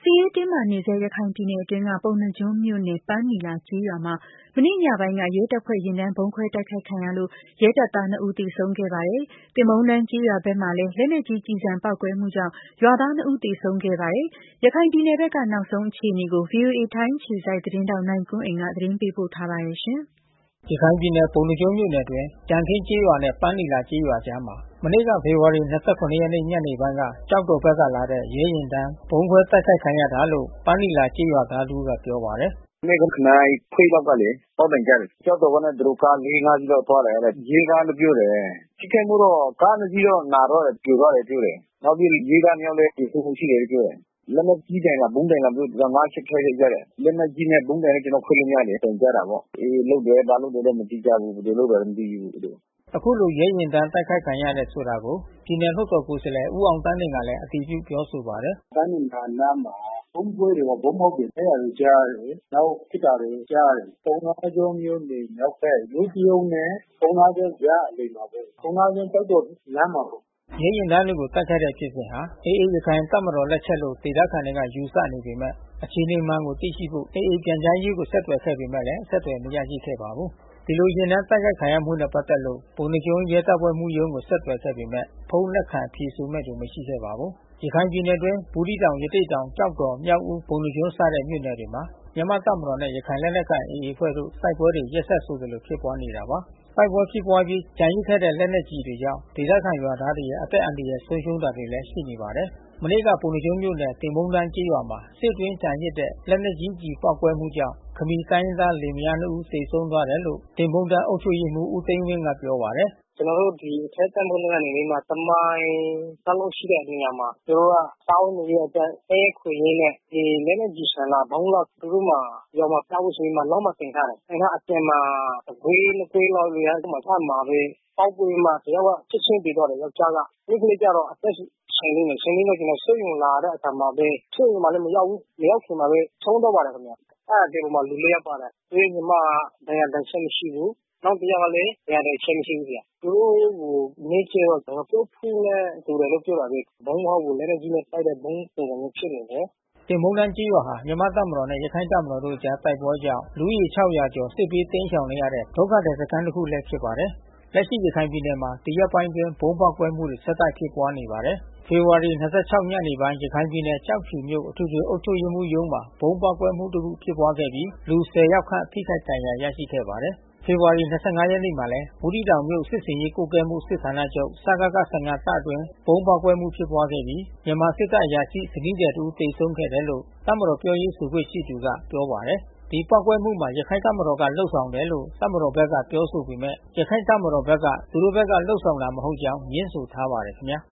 စစ်ရေးတင်းမာနေဆဲရခိုင်ပြည်နယ်အတွင်းက ပုဏ္ဏားကျွန်းမြို့နယ် ပန်းနီလာကျေးရွာမှာ မနေ့ညပိုင်းက ရဲတပ်ဖွဲ့ယာဉ်တန်းဗုံးခွဲတိုက်ခိုက်ခံရလို့ ရဲတပ်သား 2 ဦးသေဆုံးခဲ့ပါတယ်။ သင်ပုန်းတန်းကျေးရွာဘက်မှာလည်း လက်နက်ကြီးကျည်ဆံပေါက်ကွဲမှုကြောင့် ရွာသား 2 ဦးသေဆုံးခဲ့ပါတယ်။ ရခိုင်ပြည်နယ်ဘက်က နောက်ဆုံးအခြေအနေကို ဗွီအိုအေထိုင်းအခြေစိုက်သတင်းထောက်နိုင်ကွန်းအိန်က သတင်းပေးပို့ထားပါတယ်။ရခိုင်ပြည်နယ်ပုဏ္ဏားကျွန်းမြို့နယ်အတွင်း ကြံခင်းကျေးရွာနဲ့ပန်းနီလာကျေးရွာအကြားမှာ မနေ့ကဖေဖော်ဝါရီ ရက်နေ့ ညနေပိုင်းက ကျောက်တော်ဘက်ကလာတဲ့ရဲယာဉ်တန်းဗုံးခွဲတိုက်ခိုက်ခံရတာလို့ ပန်းနီလာကျေးရွာသားတဦးကပြောပါတယ်။ "မနေ့က နာရီခွဲလောက်ကလေ ပေါက်သံကြားတယ်။ ကျောက်တော်ကနေသူတို့ကား စီးတော့သွားတယ်တဲ့။ ရဲကားလို့ပြောတယ်။ ထိခိုက်မှုတော့ကား စီးတော့နာသွားတယ် ပြိုသွားတယ်ပြောတယ်။ နောက်ပြီးရဲကား ယောက်လည်းသေဆုံးမှုရှိတယ်လို့ပြောတယ်။ လက်နက်ကြီးဒဏ်လား ဗုံးဒဏ်လားမသိဘူး။ ချက်ခွဲတယ်ကြားတယ်။ လက်နက်ကြီးနဲ့ဗုံးဒဏ်နဲ့ကျွန်တော်ခွဲလို့မရဘူး။ အသံကြားတာပေါ့။ AAလုပ်တယ်ဘာလုပ်တယ်တော့မသိကြဘူး။ ဘယ်သူလုပ်တယ်တော့မသိဘူးသူတို့။ " အခုလိုရဲယာဉ်တန်းတိုက်ခိုက်ခံရတယ်ဆိုတာကို ပြည်နယ်လွှတ်တော်ကိုယ်စားလှယ်ဦးအောင်သန်းလွင်ကလည်းအတည်ပြုပြောဆိုပါတယ်။ "ပန်းနီလာနားမှာဗုံးကွဲတယ်ပေါ့။ ဗုံးပေါက်တယ်အဲတာတွေကြားတယ်။ နောက်ပစ်တာတွေကြားတယ်။ ပုဏ္ဏားကျွန်းမြို့နယ်မြောက်ဘက် ယိုးတရုတ်နဲ့ပုဏ္ဏားကျွန်းကြားအလယ်မှာပေါ့။ ပုဏ္ဏားကျွန်းကျောက်တော်လမ်းမှာပေါ့။ " ရဲယာဉ်တန်းတွေကိုတိုက်ခိုက်တဲ့ဖြစ်စဉ်ဟာ AAရခိုင်တပ်မတော်လက်ချက်လို့ဒေသခံတွေကယူဆနေပေမဲ့ အခြေအနေမှန်ကိုသိရှိဖို့ AAပြန်ကြားရေးကိုဆက်သွယ်ခဲ့ပေမဲ့အဆက်သွယ်မရရှိခဲ့ပါဘူး။ ဒီလိုယာဉ်တန်းတိုက်ခိုက်ခံရမှုနဲ့ပက်သက်လို့ ပုဏ္ဏားကျွန်းရဲတပ်ဖွဲ့မှူးရုံးကိုဆက်သွယ်ခဲ့ပေမဲ့ ဖုန်းလက်ခံဖြေဆိုမဲ့သူမရှိခဲ့ပါဘူး။ ရခိုင်ပြည်နယ်အတွင်း ဘူးသီးတောင် ရသေ့တောင် ကျောက်တော် မြောက်ဦး ပုဏ္ဏားကျွန်းစတဲ့မြို့နယ်တွေမှာ မြန်မာ့တပ်မတော်နဲ့ရခိုင်လက်နက်ကိုင်AAအဖွဲ့တို့တိုက်ပွဲတွေရက်ဆက်ဆိုသလိုဖြစ်ပွါးနေတာပါ။ တိုက်ပွဲဖြစ်ပွါးအပြီးကျန်ရစ်ခဲ့တဲ့လက်နက်ကျည်တွေကြောင့် ဒေသခံရွာသားတွေရဲ့အသက်အန္တရာယ်ဆုံးရှုံးတာတွေလည်းရှိနေပါတယ်။ မနေ့ကပုဏ္ဏားကျွန်းမြို့နယ် သင်ပုန်းတန်းကျေးရွာမှာ စစ်အတွင်းကျန်ရစ်တဲ့လက်နက်ကြီးကျည်ပေါက်ကွဲမှုကြောင့် ခမီတိုင်းရင်းသားလင်မယား ဦးသေဆုံးသွားတယ်လို့ သင်ပုန်းတန်းအုပ်ချုပ်ရေးမှူးဦးသိန်းဝင်းကပြောပါတယ်။ "ကျွန်တော်တို့ဒီအထက်သံပုန်းကနေပြီးမှ တမိုင်လောက်ရှိတဲ့နေရာမှာ သူတို့ကစားဝတ်နေရေးအတွက် တဲခွေရင်းနဲ့ လက်နက်ကျည်ဆံလားဗုံးလားသူတို့မှာရွာမှာပြဖို့ဆိုပြီးမှအလောင်းမှာတင်ထားတယ်။ တင်ထားအပြင်မှာတကွဲ ကွဲလောက်ရမ်းအဲဒီမှာပဲပေါက်ကွဲပြီးမှတယောက်ကချက်ချင်းသေသွားတယ်ယောကျာ်းက။ မိန်းကလေးကတော့အသက်ရှင်လိမ့်မယ်။ ရှင်လိမ့်မယ်ကျွန်တော်ဆေးရုံလာတဲ့အခါမှာပဲ ဆေးရုံမှာလည်းမရောက်ဘူး။ မရောက်ခင်မှာပဲဆုံးသွားပါတယ်ခင်ဗျ။ အဲဒီအထဲမှာလူ ယောက်ပါတယ်။ သူရဲ့ညီမကဒဏ်ရာချက်မရှိဘူး။ နောက်တယောက်ကလည်းဒဏ်ရာချက်မရှိဘူးဗျ။ သူတို့ကိုမေးကြည့်တော့ငါးပြောဖူးနဲ့တူတယ်လို့ပြောတာပဲ။ ဗုံးမဟုတ်ဘူးလက်နက်ကြီးနဲ့တိုက်တဲ့ဗုံးပုံစံမျိုးဖြစ်နေတယ်။ " သင်ပုန်းတန်းကျေးရွာဟာ မြန်မာ့တပ်မတော်နဲ့ရခိုင့်တပ်မတော်တို့အကြားတိုက်ပွဲကြောင့် လူဦးရေ ကျော် စစ်ဘေးတိမ်းရှောင်နေရတဲ့ ဒုက္ခသည်စခန်းတခုလဲဖြစ်ပါတယ်။ လက်ရှိရခိုင်ပြည်နယ်မှာ ဒီရက်ပိုင်းအတွင်းဗုံးပေါက်ကွဲမှုတွေဆက်တိုက်ဖြစ်ပွါးနေပါတယ်။ ဖေဖော်ဝါရီ ညနေပိုင်း ရခိုင်ပြည်နယ်ကျောက်ဖြူမြို့အထွေထွေအုပ်ချုပ်ရေးမှူးရုံးမှာ ဗုံးပေါက်ကွဲမှုတခုဖြစ်ပွါးခဲ့ပြီး လူ ယောက်ခန့်ထိခိုက်ဒဏ်ရာရရှိခဲ့ပါတယ်။ ဖေဖော်ဝါရီ ရက်နေ့မှာလဲ ဘူးသီးတောင်မြို့စစ်ဆင်ရေးကွပ်ကဲမှုစစ်ဌာနချုပ် အတွင်း ဗုံးပေါက်ကွဲမှုဖြစ်ပွါးခဲ့ပြီး မြန်မာစစ်တပ်အရာရှိဇနီးသည်တဦးသေဆုံးခဲ့တယ်လို့ တပ်မတော်ပြောရေးဆိုခွင့်ရှိသူကပြောပါတယ်။ ဒီပေါက်ကွဲမှုမှာရခိုင့်တပ်မတော်ကလုပ်ဆောင်တယ်လို့တပ်မတော်ဘက်ကပြောဆိုပေမဲ့ ရခိုင့်တပ်မတော်ဘက်က သူတို့ဘက်ကလုပ်ဆောင်တာမဟုတ်ကြောင်းငြင်းဆိုထားပါတယ်ခင်ဗျာ